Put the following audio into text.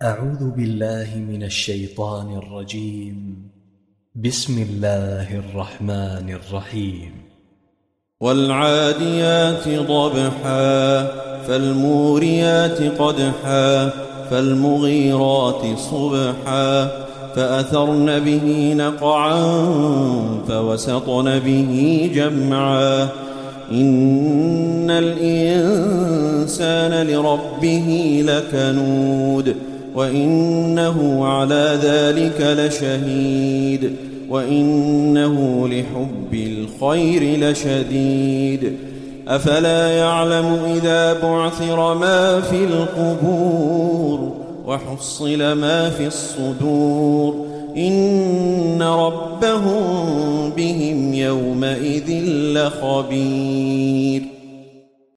أعوذ بالله من الشيطان الرجيم. بسم الله الرحمن الرحيم. والعاديات ضبحا فالموريات قدحا فالمغيرات صبحا فأثرن به نقعا فوسطن به جمعا إن الإنسان لربه لكنود وإنه على ذلك لشهيد وإنه لحب الخير لشديد أفلا يعلم إذا بعثر ما في القبور وحصل ما في الصدور إن ربهم بهم يومئذ لخبير.